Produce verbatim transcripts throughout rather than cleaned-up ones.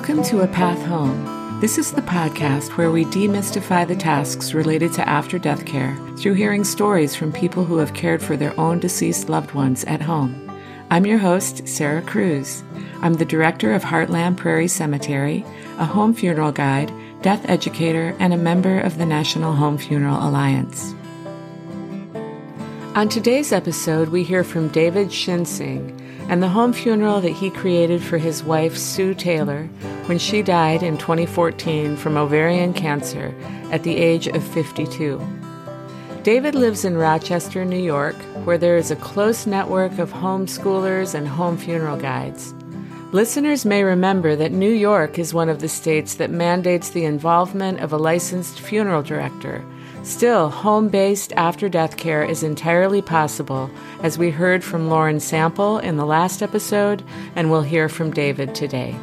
Welcome to A Path Home. This is the podcast where we demystify the tasks related to after-death care through hearing stories from people who have cared for their own deceased loved ones at home. I'm your host, Sarah Cruz. I'm the director of Heartland Prairie Cemetery, a home funeral guide, death educator, and a member of the National Home Funeral Alliance. On today's episode, we hear from David Shinsing and the home funeral that he created for his wife, Sue Taylor, when she died in twenty fourteen from ovarian cancer at the age of fifty-two. David lives in Rochester, New York, where there is a close network of homeschoolers and home funeral guides. Listeners may remember that New York is one of the states that mandates the involvement of a licensed funeral director. Still, home-based after-death care is entirely possible, as we heard from Lauren Sample in the last episode, and we'll hear from David today.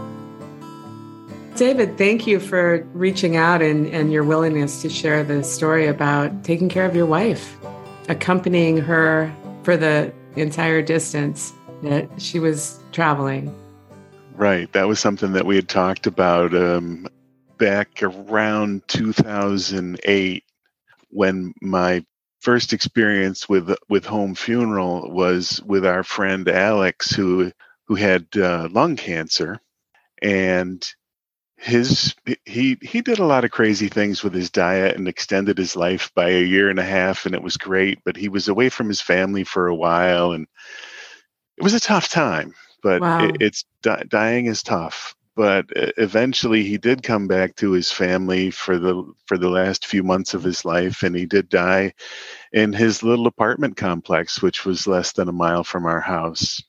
David, thank you for reaching out and, and your willingness to share the story about taking care of your wife, accompanying her for the entire distance that she was traveling. Right. That was something that we had talked about um, back around two thousand eight. When my first experience with with home funeral was with our friend Alex, who who had uh, lung cancer, and his he he did a lot of crazy things with his diet and extended his life by a year and a half, and it was great. But he was away from his family for a while, and it was a tough time. But Wow. it, it's di- dying is tough. But eventually he did come back to his family for the for the last few months of his life, and he did die in his little apartment complex, which was less than a mile from our house.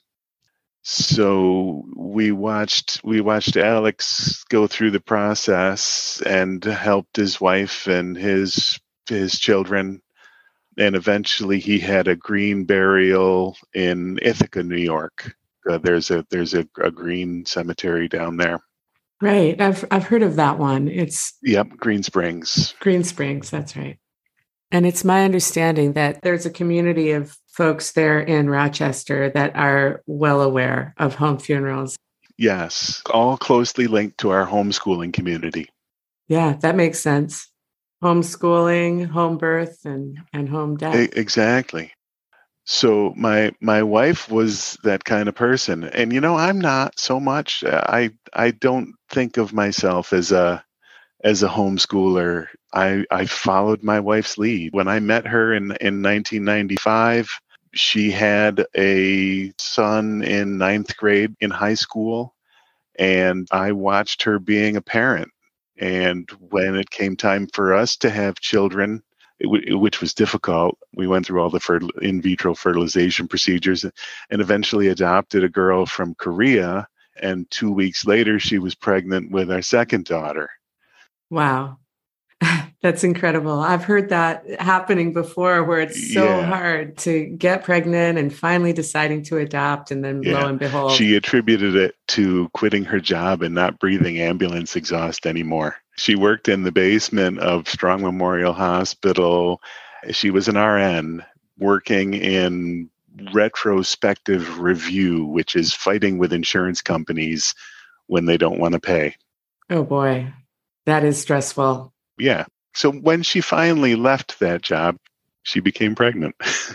So we watched we watched Alex go through the process and helped his wife and his his children, and eventually he had a green burial in Ithaca, New York. Uh, there's a there's a, a green cemetery down there. Right. I've I've heard of that one. It's Yep, Green Springs. Green Springs, that's right. And it's my understanding that there's a community of folks there in Rochester that are well aware of home funerals. Yes, all closely linked to our homeschooling community. Yeah, that makes sense. Homeschooling, home birth, and, and home death. E- exactly. So my my wife was that kind of person, and you know I'm not so much. I I don't think of myself as a as a homeschooler. I I followed my wife's lead. When I met her in in nineteen ninety-five, she had a son in ninth grade in high school, and I watched her being a parent. And when it came time for us to have children, which was difficult. We went through all the fer- in vitro fertilization procedures and eventually adopted a girl from Korea. And two weeks later, she was pregnant with our second daughter. Wow. That's incredible. I've heard that happening before where it's so Yeah. hard to get pregnant and finally deciding to adopt. And then Yeah. lo and behold. She attributed it to quitting her job and not breathing ambulance exhaust anymore. She worked in the basement of Strong Memorial Hospital. She was an R N working in retrospective review, which is fighting with insurance companies when they don't want to pay. Oh boy, that is stressful. Yeah. So when she finally left that job, she became pregnant.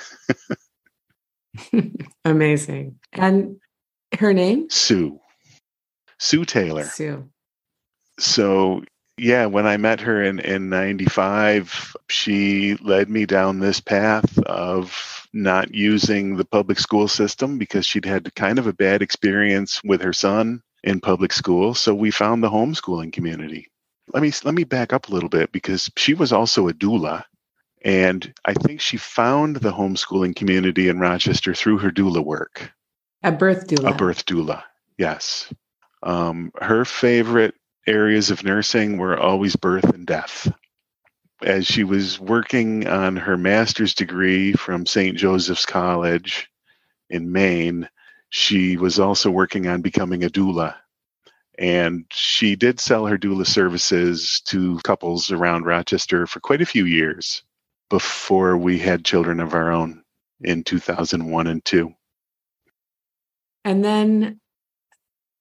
Amazing. And her name? Sue. Sue Taylor. Sue. So yeah, when I met her in, in ninety-five, she led me down this path of not using the public school system because she'd had kind of a bad experience with her son in public school. So we found the homeschooling community. Let me let me back up a little bit because she was also a doula. And I think she found the homeschooling community in Rochester through her doula work. A birth doula. A birth doula, yes. Um, her favorite areas of nursing were always birth and death. As she was working on her master's degree from Saint Joseph's College in Maine, she was also working on becoming a doula. And she did sell her doula services to couples around Rochester for quite a few years before we had children of our own in two thousand one and two. And then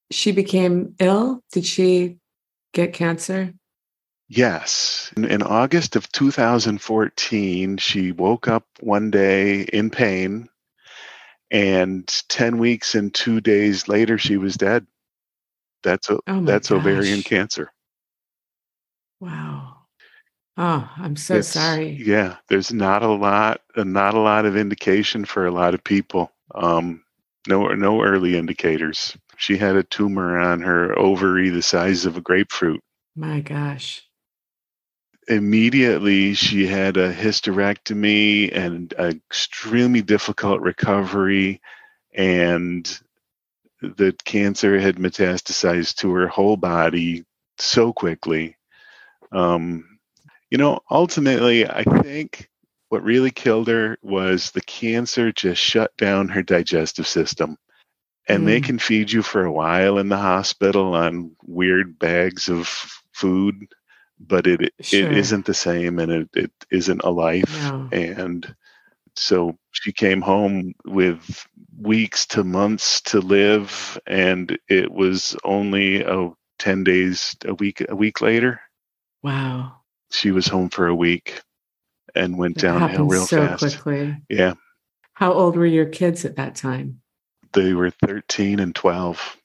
she became ill? Did she get cancer? Yes. In, in August of two thousand fourteen, she woke up one day in pain, and ten weeks and two days later, she was dead. That's o- Oh my that's ovarian gosh. cancer. Wow. Oh, I'm so It's sorry. yeah. There's not a lot, uh, not a lot of indication for a lot of people. Um, no, no early indicators. She had a tumor on her ovary the size of a grapefruit. My gosh. Immediately, she had a hysterectomy and an extremely difficult recovery, and the cancer had metastasized to her whole body so quickly. Um, you know, ultimately, I think what really killed her was the cancer just shut down her digestive system. And they Mm, can feed you for a while in the hospital on weird bags of food, but it it sure. isn't the same, and it, it isn't a life. No. And so she came home with weeks to months to live, and it was only oh, ten days, a week, a week later, Wow. she was home for a week and went That downhill happened real so fast. quickly. Yeah, How old were your kids at that time? they were thirteen and twelve.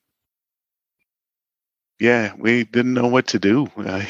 Yeah, we didn't know what to do.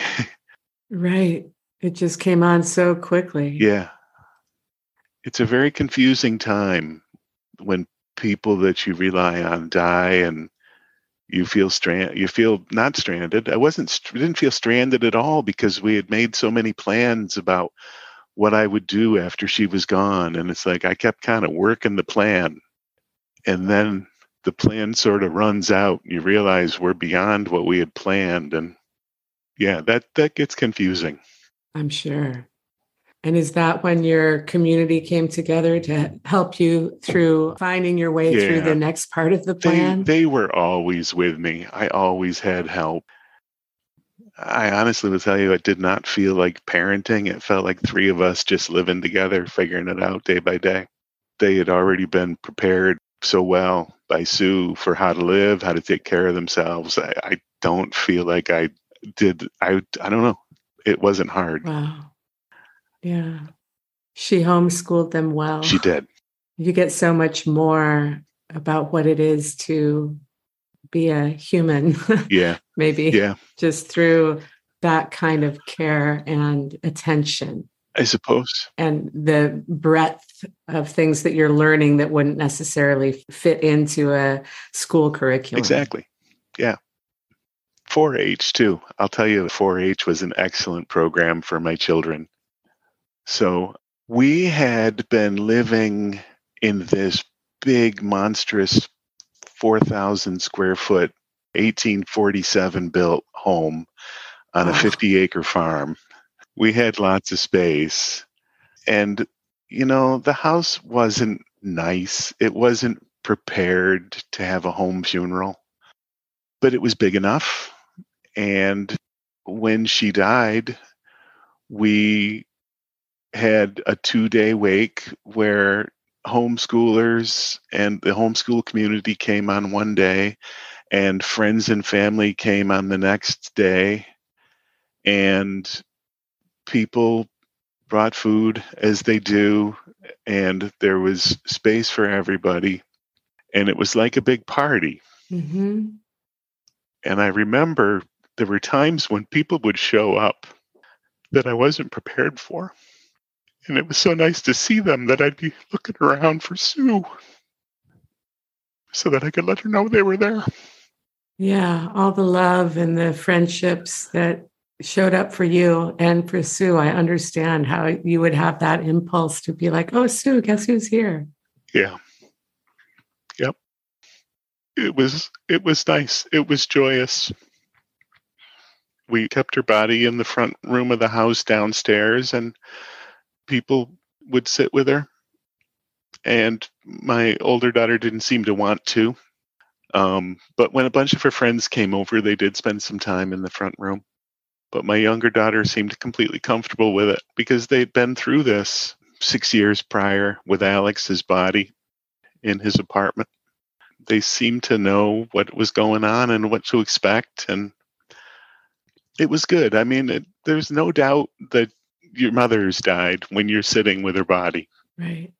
Right. It just came on so quickly. Yeah, it's a very confusing time when people that you rely on die, and you feel strand you feel not stranded. I wasn't st- didn't feel stranded at all, because we had made so many plans about what I would do after she was gone, and it's like I kept kind of working the plan, and then the plan sort of runs out. You realize we're beyond what we had planned, and yeah, that that gets confusing. I'm sure. And is that when your community came together to help you through finding your way through the Yeah, next part of the they plan? they were always with me. I always had help. I honestly will tell you, it did not feel like parenting. It felt like three of us just living together, figuring it out day by day. They had already been prepared so well by Sue for how to live, how to take care of themselves. I, I don't feel like I did. I I don't know. It wasn't hard. Wow. Yeah. She homeschooled them well. She did. You get so much more about what it is to be a human, Yeah. maybe Yeah. just through that kind of care and attention I suppose. and the breadth of things that you're learning that wouldn't necessarily fit into a school curriculum. Exactly. Yeah. four H too. I'll tell you, four H was an excellent program for my children. So we had been living in this big, monstrous four thousand square foot, eighteen forty-seven built home on a Wow. fifty acre farm. We had lots of space. And, you know, the house wasn't nice. It wasn't prepared to have a home funeral, but it was big enough. And when she died, we had a two day wake where homeschoolers and the homeschool community came on one day, and friends and family came on the next day, and people brought food as they do, and there was space for everybody, and it was like a big party. Mm-hmm. And I remember there were times when people would show up that I wasn't prepared for. And it was so nice to see them that I'd be looking around for Sue so that I could let her know they were there. Yeah, all the love and the friendships that showed up for you and for Sue. I understand how you would have that impulse to be like, oh, Sue, guess who's here? Yeah. Yep. It was it was nice. It was joyous. We kept her body in the front room of the house downstairs, and people would sit with her. And my older daughter didn't seem to want to. Um, but when a bunch of her friends came over, they did spend some time in the front room. But my younger daughter seemed completely comfortable with it because they'd been through this six years prior with Alex's body in his apartment. they seemed to know what was going on and what to expect, and it was good. I mean, it, there's no doubt that your mother's died when you're sitting with her body. Right.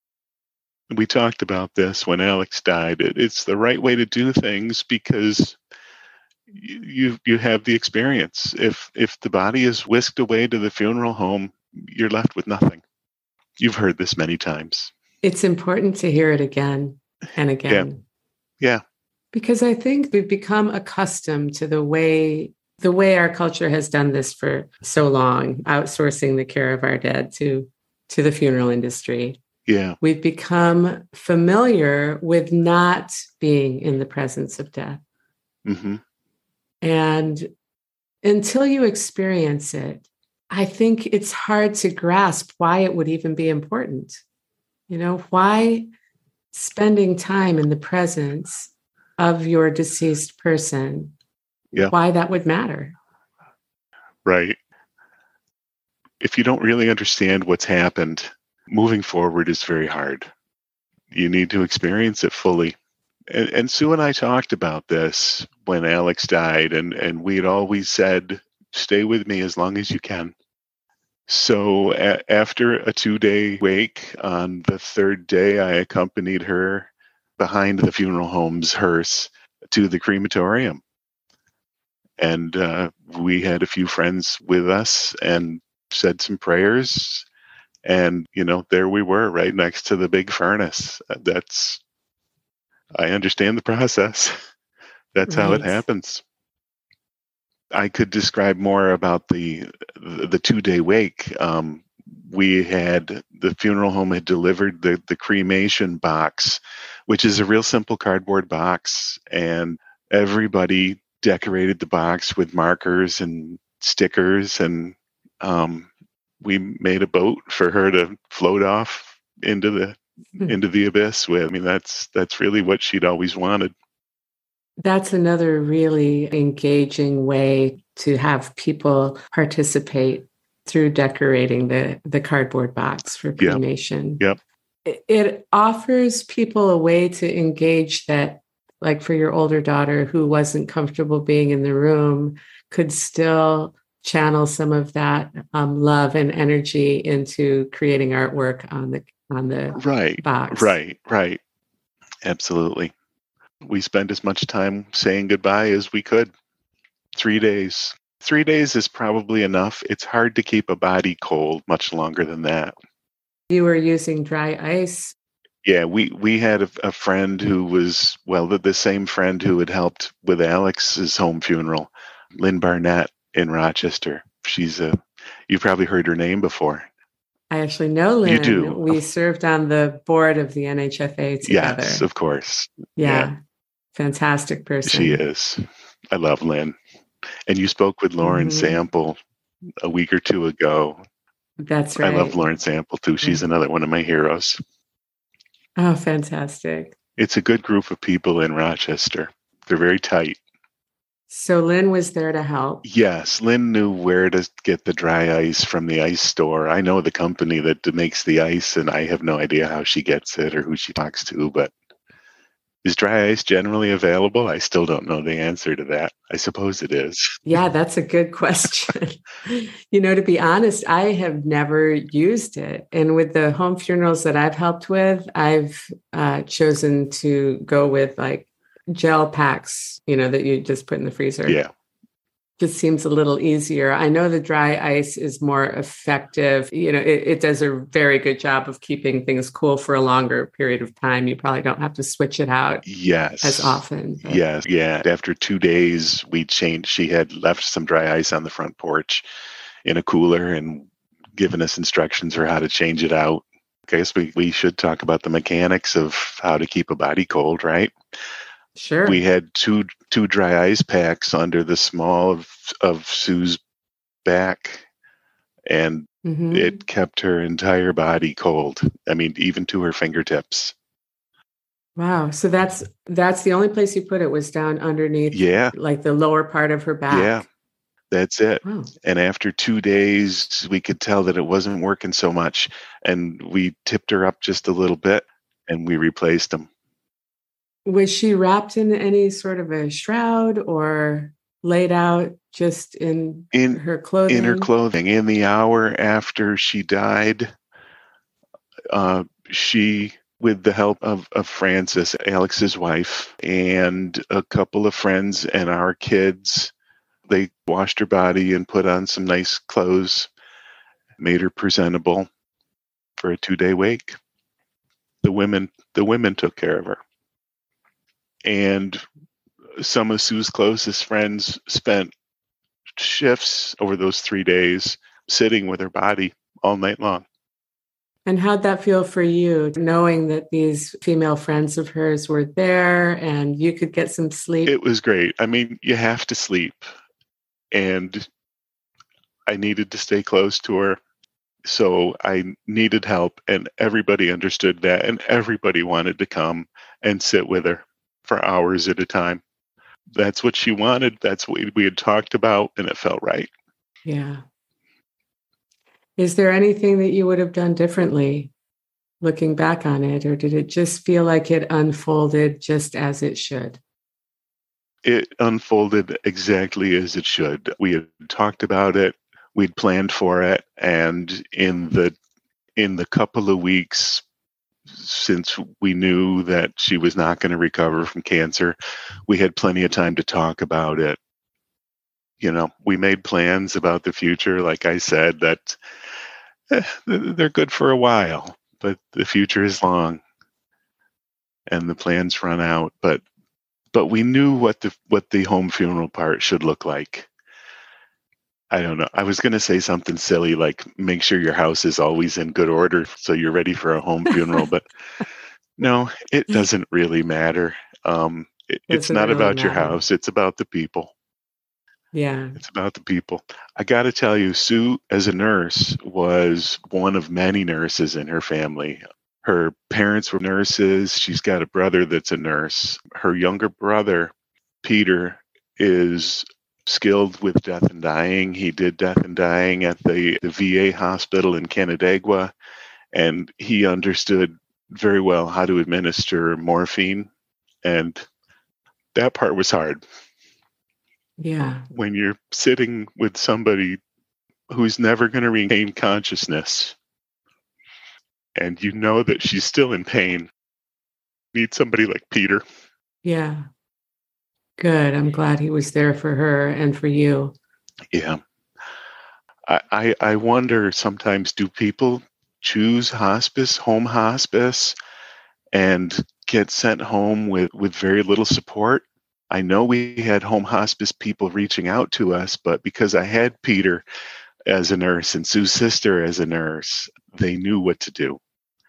We talked about this when Alex died. It, it's the right way to do things because you, you you have the experience. If if the body is whisked away to the funeral home, you're left with nothing. You've heard this many times. It's important to hear it again and again. Yeah. Yeah. Because I think we've become accustomed to the way the way our culture has done this for so long, outsourcing the care of our dead to to the funeral industry. Yeah. We've become familiar with not being in the presence of death. Mm-hmm. And until you experience it, I think it's hard to grasp why it would even be important. You know, why spending time in the presence of your deceased person, yeah. why that would matter. Right. If you don't really understand what's happened, moving forward is very hard. You need to experience it fully. And, and Sue and I talked about this when Alex died, and, and we had always said, stay with me as long as you can. So a- after a two-day wake, on the third day, I accompanied her behind the funeral home's hearse to the crematorium. And uh, we had a few friends with us and said some prayers. And, you know, there we were right next to the big furnace. That's, I understand the process. That's right. How it happens. I could describe more about the the, the two-day wake. Um, we had, the funeral home had delivered the, the cremation box, which is a real simple cardboard box. And everybody decorated the box with markers and stickers, and um, we made a boat for her to float off into the mm-hmm. into the abyss with. I mean, that's that's really what she'd always wanted. That's another really engaging way to have people participate through decorating the, the cardboard box for cremation. Yep. Yep. It, it offers people a way to engage that, like for your older daughter who wasn't comfortable being in the room, could still channel some of that um, love and energy into creating artwork on the on the right, box. Right, right. Absolutely. We spent as much time saying goodbye as we could. Three days. Three days is probably enough. It's hard to keep a body cold much longer than that. You were using dry ice. Yeah, we, we had a, a friend who was, well, the, the same friend who had helped with Alex's home funeral, Lynn Barnett in Rochester. She's a, you've probably heard her name before. I actually know Lynn. You do. We served on the board of the N H F A together. Yes, of course. Yeah. yeah. Fantastic person. She is. I love Lynn. And you spoke with Lauren mm-hmm. Sample a week or two ago. That's right. I love Lauren Sample too. She's mm-hmm. another one of my heroes. Oh, fantastic. It's a good group of people in Rochester. They're very tight. So Lynn was there to help. Yes, Lynn knew where to get the dry ice from the ice store. I know the company that makes the ice, and I have no idea how she gets it or who she talks to, but is dry ice generally available? I still don't know the answer to that. I suppose it is. Yeah, that's a good question. You know, to be honest, I have never used it. And with the home funerals that I've helped with, I've uh, chosen to go with like gel packs, you know, that you just put in the freezer. Yeah. Just seems a little easier. I know the dry ice is more effective. You know, it, it does a very good job of keeping things cool for a longer period of time. You probably don't have to switch it out yes. as often. But. Yes. Yeah. After two days, we changed. She had left some dry ice on the front porch in a cooler and given us instructions for how to change it out. I guess we, we should talk about the mechanics of how to keep a body cold, right? Sure. We had two two dry ice packs under the small of, of Sue's back, and mm-hmm. it kept her entire body cold. I mean, even to her fingertips. Wow. So that's that's the only place you put it was down underneath, yeah, like the lower part of her back. Yeah, that's it. Wow. And after two days, we could tell that it wasn't working so much, and we tipped her up just a little bit, and we replaced them. Was she wrapped in any sort of a shroud or laid out just in In her in her clothing? clothing. In the hour after she died, uh, she, with the help of, of Frances, Alex's wife, and a couple of friends and our kids, they washed her body and put on some nice clothes, made her presentable for a two-day wake. The women, the women took care of her. And some of Sue's closest friends spent shifts over those three days sitting with her body all night long. And how'd that feel for you, knowing that these female friends of hers were there and you could get some sleep? It was great. I mean, you have to sleep. And I needed to stay close to her. So I needed help, and everybody understood that, and everybody wanted to come and sit with her for hours at a time. That's what she wanted. That's what we had talked about, and it felt right. Yeah. Is there anything that you would have done differently looking back on it, or did it just feel like it unfolded just as it should? It unfolded exactly as it should. We had talked about it. We'd planned for it, and in the in the couple of weeks since we knew that she was not going to recover from cancer, we had plenty of time to talk about it. You know, we made plans about the future. Like I said, that eh, they're good for a while, but the future is long, and the plans run out. But but we knew what the what the home funeral part should look like. I don't know. I was going to say something silly like make sure your house is always in good order so you're ready for a home funeral. But no, it doesn't really matter. Um, it, it's Doesn't not really about your matter. house. It's about the people. Yeah. It's about the people. I got to tell you, Sue, as a nurse, was one of many nurses in her family. Her parents were nurses. She's got a brother that's a nurse. Her younger brother, Peter, is skilled with death and dying. He did death and dying at the, the V A hospital in Canandaigua, and he understood very well how to administer morphine, and that part was hard. Yeah. When you're sitting with somebody who's never going to regain consciousness, and you know that she's still in pain, you need somebody like Peter. Yeah. Good. I'm glad he was there for her and for you. Yeah. I, I, I wonder sometimes, do people choose hospice, home hospice, and get sent home with, with very little support? I know we had home hospice people reaching out to us, but because I had Peter as a nurse and Sue's sister as a nurse, they knew what to do.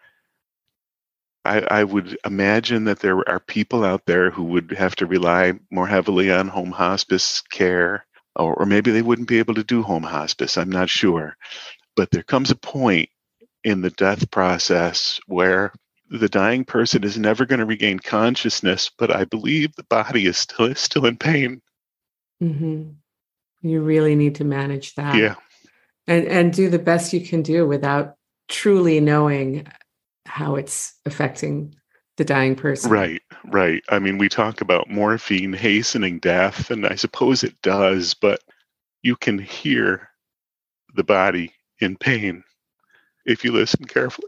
I, I would imagine that there are people out there who would have to rely more heavily on home hospice care, or, or maybe they wouldn't be able to do home hospice. I'm not sure. But there comes a point in the death process where the dying person is never going to regain consciousness, but I believe the body is still, still in pain. Mm-hmm. You really need to manage that. Yeah. And, and do the best you can do without truly knowing how it's affecting the dying person. Right, right. I mean, we talk about morphine hastening death, and I suppose it does, but you can hear the body in pain if you listen carefully.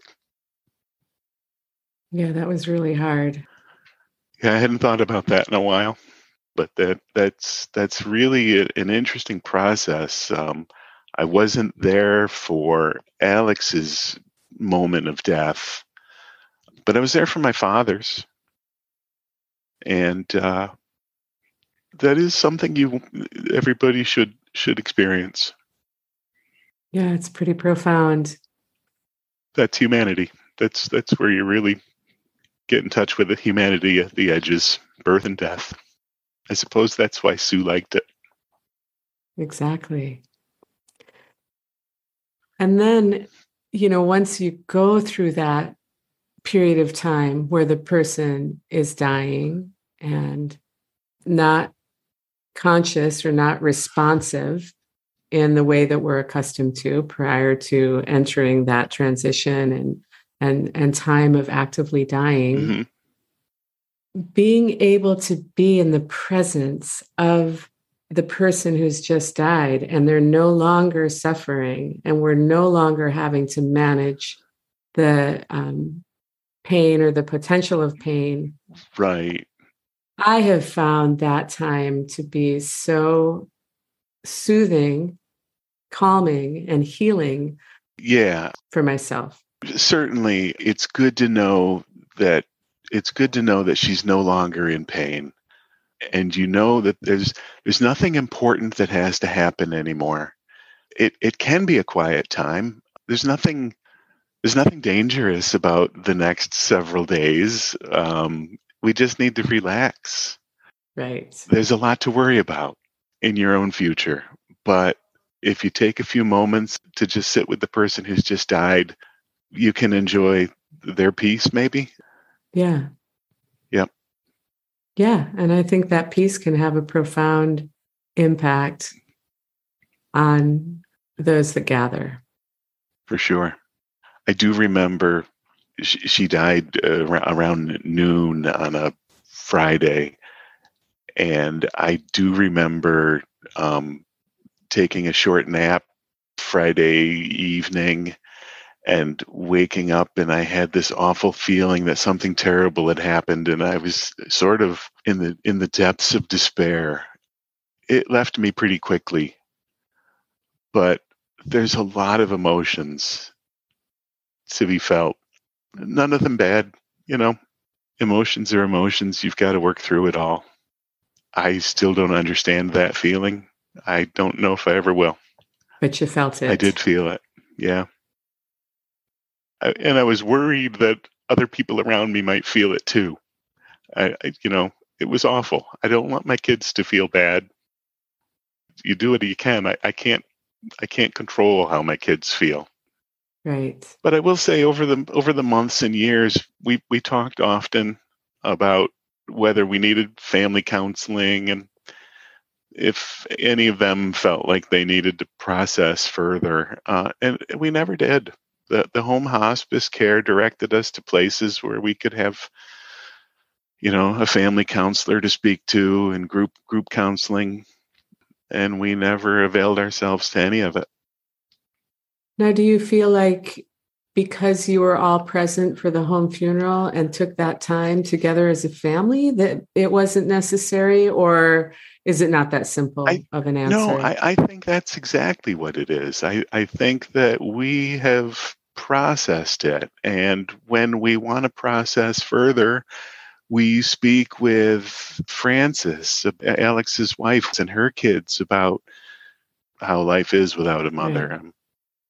Yeah, that was really hard. Yeah, I hadn't thought about that in a while, but that that's that's really a, an interesting process. Um, I wasn't there for Alex's moment of death, but I was there for my father's, and uh, that is something you everybody should should experience. Yeah, it's pretty profound. That's humanity. That's that's where you really get in touch with the humanity at the edges, birth and death. I suppose that's why Sue liked it. Exactly. And then, you know, once you go through that period of time where the person is dying and not conscious or not responsive in the way that we're accustomed to prior to entering that transition and and and time of actively dying, Mm-hmm. being able to be in the presence of the person who's just died, and they're no longer suffering, and we're no longer having to manage the um, pain or the potential of pain. Right. I have found that time to be so soothing, calming, and healing. Yeah. For myself. Certainly, it's good to know that it's good to know that she's no longer in pain. And you know that there's there's nothing important that has to happen anymore. It it can be a quiet time. There's nothing there's nothing dangerous about the next several days. Um, we just need to relax. Right. There's a lot to worry about in your own future. But if you take a few moments to just sit with the person who's just died, you can enjoy their peace, maybe. Yeah. Yep. Yeah. And I think that peace can have a profound impact on those that gather. For sure. I do remember she, she died uh, around noon on a Friday. And I do remember um, taking a short nap Friday evening and waking up, and I had this awful feeling that something terrible had happened, and I was sort of in the in the depths of despair. It left me pretty quickly, but there's a lot of emotions to be felt. None of them bad, you know. Emotions are emotions. You've got to work through it all. I still don't understand that feeling. I don't know if I ever will. But you felt it. I did feel it. Yeah. I, and I was worried that other people around me might feel it too. I, I, you know, it was awful. I don't want my kids to feel bad. You do what you can. I, I can't. I can't control how my kids feel. Right. But I will say, over the over the months and years, we we talked often about whether we needed family counseling and if any of them felt like they needed to process further. Uh, and we never did. The, the home hospice care directed us to places where we could have, you know, a family counselor to speak to and group group counseling. And we never availed ourselves to any of it. Now, do you feel like because you were all present for the home funeral and took that time together as a family that it wasn't necessary, or is it not that simple I, of an answer? No, I, I think that's exactly what it is. I, I think that we have processed it. And when we want to process further, we speak with Frances, Alex's wife, and her kids about how life is without a mother. Right. Um,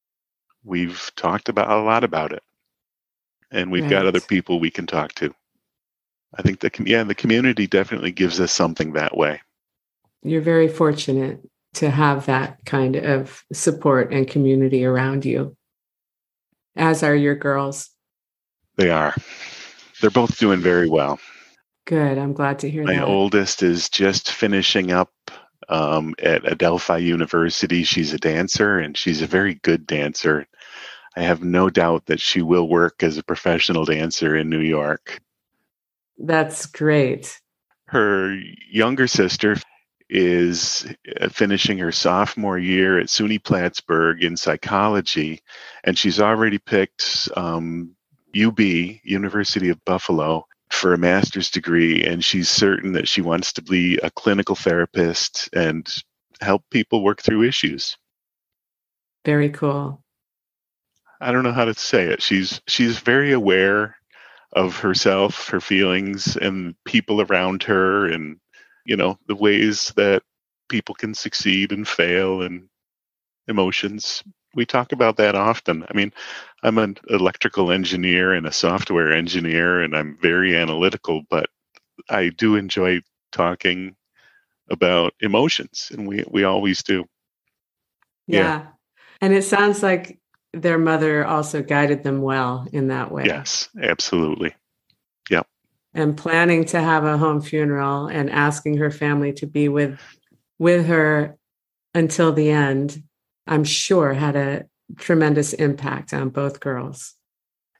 we've talked about a lot about it. And we've Right. got other people we can talk to. I think the yeah, the community definitely gives us something that way. You're very fortunate to have that kind of support and community around you, as are your girls. They are. They're both doing very well. Good. I'm glad to hear My that. My oldest is just finishing up um, at Adelphi University. She's a dancer, and she's a very good dancer. I have no doubt that she will work as a professional dancer in New York. That's great. Her younger sister is finishing her sophomore year at SUNY Plattsburgh in psychology, and she's already picked um, U B, University of Buffalo, for a master's degree, and she's certain that she wants to be a clinical therapist and help people work through issues. Very cool. I don't know how to say it. She's she's very aware of herself, her feelings, and people around her, and you know, the ways that people can succeed and fail, and emotions. We talk about that often. I mean, I'm an electrical engineer and a software engineer, and I'm very analytical, but I do enjoy talking about emotions, and we, we always do. Yeah. Yeah. And it sounds like their mother also guided them well in that way. Yes, absolutely. Yep. And planning to have a home funeral and asking her family to be with with her until the end, I'm sure had a tremendous impact on both girls.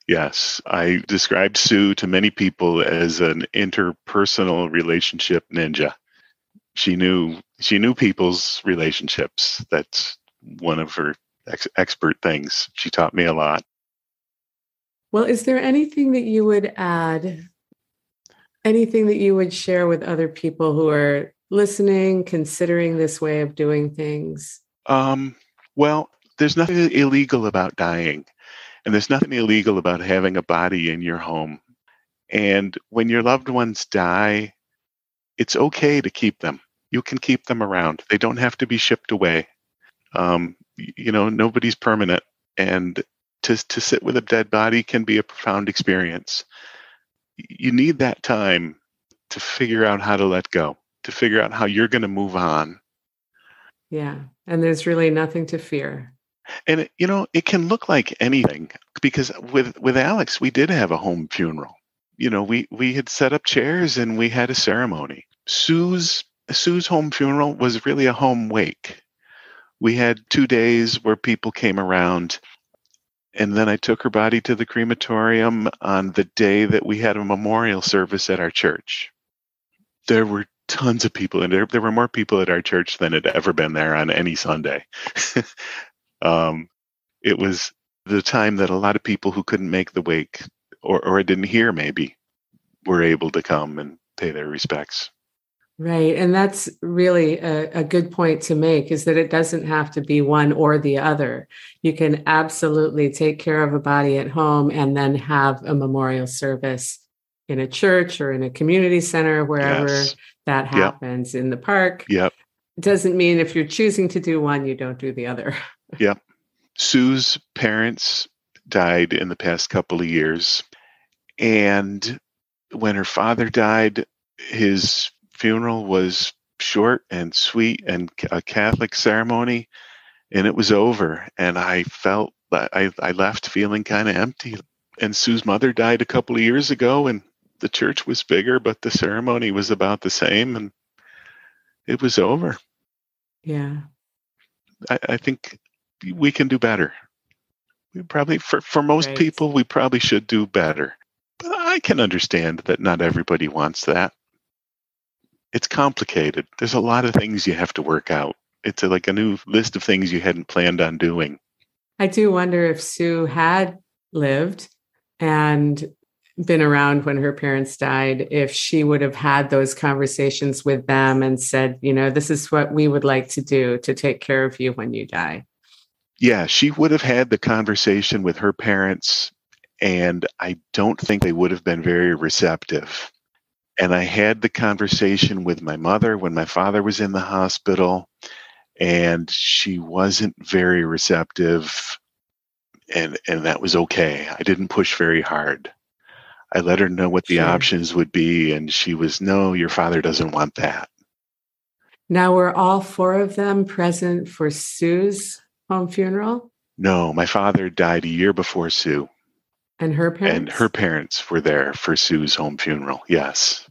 Yes, I described Sue to many people as an interpersonal relationship ninja. She knew she knew people's relationships. That's one of her ex- expert things. She taught me a lot. Well, is there anything that you would add, anything that you would share with other people who are listening, considering this way of doing things? Um, well, there's nothing illegal about dying, and there's nothing illegal about having a body in your home. And when your loved ones die, it's okay to keep them. You can keep them around. They don't have to be shipped away. Um, you know, nobody's permanent, and to to sit with a dead body can be a profound experience. You need that time to figure out how to let go, to figure out how you're going to move on. Yeah, and there's really nothing to fear. And it, you know, it can look like anything, because with with Alex, we did have a home funeral. You know, we we had set up chairs and we had a ceremony. Sue's Sue's home funeral was really a home wake. We had two days where people came around, and then I took her body to the crematorium on the day that we had a memorial service at our church. There were tons of people, and there, there were more people at our church than had ever been there on any Sunday. um, it was the time that a lot of people who couldn't make the wake, or, or didn't hear maybe, were able to come and pay their respects. Right. And that's really a, a good point to make, is that it doesn't have to be one or the other. You can absolutely take care of a body at home and then have a memorial service in a church or in a community center, wherever Yes. that happens, yep. In the park. Yep. It doesn't mean if you're choosing to do one, you don't do the other. Yep. Sue's parents died in the past couple of years. And when her father died, his funeral was short and sweet and a Catholic ceremony, and it was over. And I felt that I, I left feeling kind of empty. And Sue's mother died a couple of years ago, and the church was bigger, but the ceremony was about the same, and it was over. Yeah. I, I think we can do better. We probably, for, for most Right. people, we probably should do better. But I can understand that not everybody wants that. It's complicated. There's a lot of things you have to work out. It's a, like a new list of things you hadn't planned on doing. I do wonder if Sue had lived and been around when her parents died, if she would have had those conversations with them and said, you know, this is what we would like to do to take care of you when you die. Yeah, she would have had the conversation with her parents, and I don't think they would have been very receptive. And I had the conversation with my mother when my father was in the hospital, and she wasn't very receptive, and and that was okay. I didn't push very hard. I let her know what the Sure. options would be, and she was, no, your father doesn't want that. Now, were all four of them present for Sue's home funeral? No, my father died a year before Sue. And her parents? And her parents were there for Sue's home funeral, yes.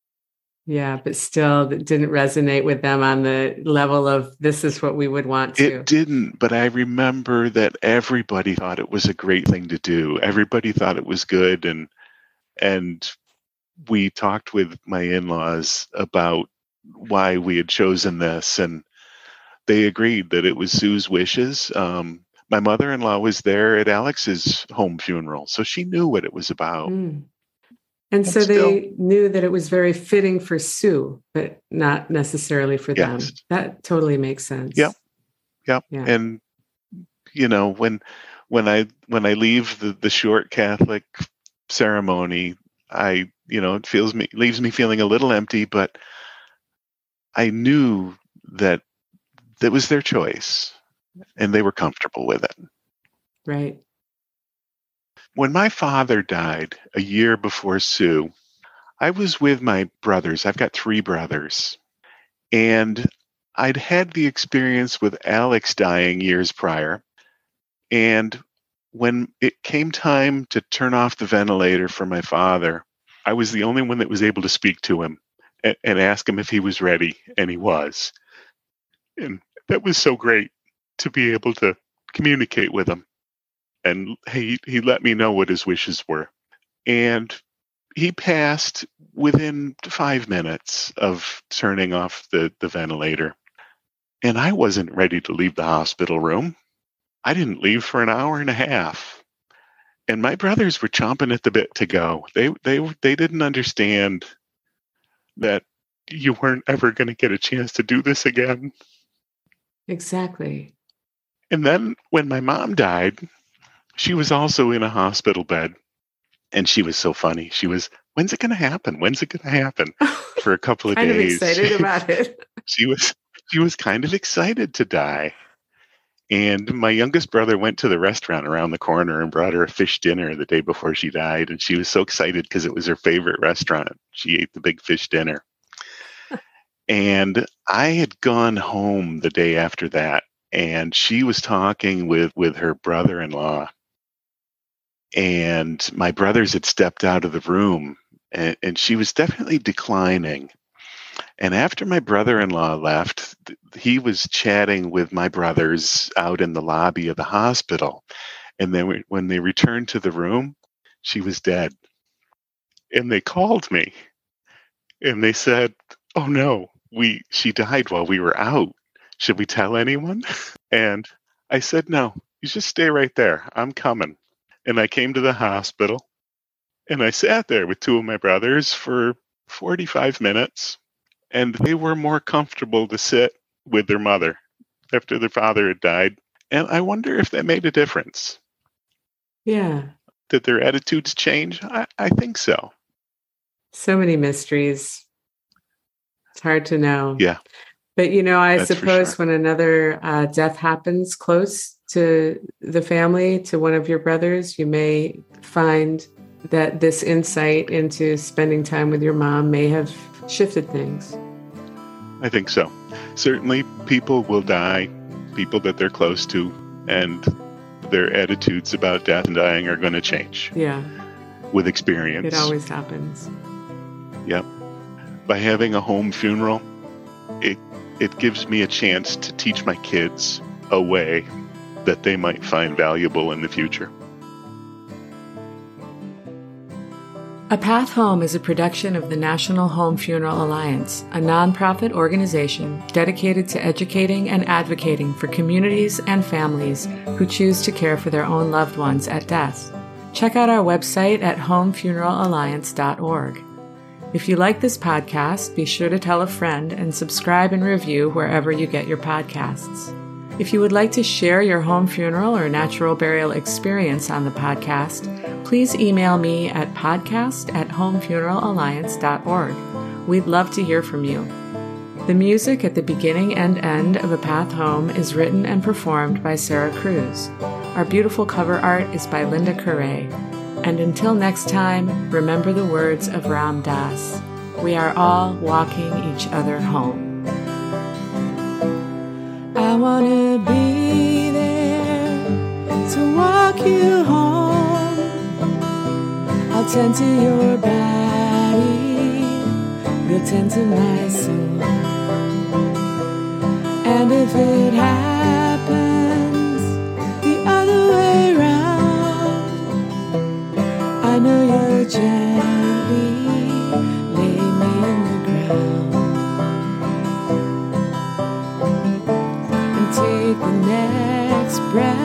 Yeah, but still, it didn't resonate with them on the level of, this is what we would want to. It didn't, but I remember that everybody thought it was a great thing to do. Everybody thought it was good, and and we talked with my in-laws about why we had chosen this, and they agreed that it was Sue's wishes. Um, my mother-in-law was there at Alex's home funeral, so she knew what it was about. Mm. And so still, they knew that it was very fitting for Sue, but not necessarily for yes. them. That totally makes sense. Yep. Yep. Yeah. And you know, when when I when I leave the, the short Catholic ceremony, I you know, it feels me leaves me feeling a little empty, but I knew that that was their choice, and they were comfortable with it. Right. When my father died a year before Sue, I was with my brothers. I've got three brothers. And I'd had the experience with Alex dying years prior. And when it came time to turn off the ventilator for my father, I was the only one that was able to speak to him and, and ask him if he was ready. And he was. And that was so great to be able to communicate with him. and he, he let me know what his wishes were. And he passed within five minutes of turning off the, the ventilator. And I wasn't ready to leave the hospital room. I didn't leave for an hour and a half. And my brothers were chomping at the bit to go. They they they didn't understand that you weren't ever going to get a chance to do this again. Exactly. And then when my mom died, she was also in a hospital bed. And she was so funny. She was, when's it going to happen? When's it going to happen? For a couple of kind days. Kind of excited about it. she was she was kind of excited to die. And my youngest brother went to the restaurant around the corner and brought her a fish dinner the day before she died. And she was so excited because it was her favorite restaurant. She ate the big fish dinner. And I had gone home the day after that, and she was talking with, with her brother-in-law. And my brothers had stepped out of the room, and, and she was definitely declining. And after my brother-in-law left, he was chatting with my brothers out in the lobby of the hospital. And then when they returned to the room, she was dead. And they called me and they said, oh no, we she died while we were out. Should we tell anyone? And I said, no, you just stay right there. I'm coming. And I came to the hospital and I sat there with two of my brothers for forty-five minutes. And they were more comfortable to sit with their mother after their father had died. And I wonder if that made a difference. Yeah. Did their attitudes change? I, I think so. So many mysteries. It's hard to know. Yeah. But, you know, I That's suppose sure. when another uh, death happens close to the family, to one of your brothers, you may find that this insight into spending time with your mom may have shifted things. I think so. Certainly people will die, people that they're close to, and their attitudes about death and dying are going to change. Yeah. With experience. It always happens. Yep. By having a home funeral, it it gives me a chance to teach my kids a way that they might find valuable in the future. A Path Home is a production of the National Home Funeral Alliance, a nonprofit organization dedicated to educating and advocating for communities and families who choose to care for their own loved ones at death. Check out our website at home funeral alliance dot org. If you like this podcast, be sure to tell a friend and subscribe and review wherever you get your podcasts. If you would like to share your home funeral or natural burial experience on the podcast, please email me at podcast at home funeral alliance dot org. We'd love to hear from you. The music at the beginning and end of A Path Home is written and performed by Sarah Cruz. Our beautiful cover art is by Linda Curray. And until next time, remember the words of Ram Dass. We are all walking each other home. I want to be there to walk you home. I'll tend to your body, you'll tend to my soul. And if it happens the other way round, I know you'll gently lay me in the ground and take the next breath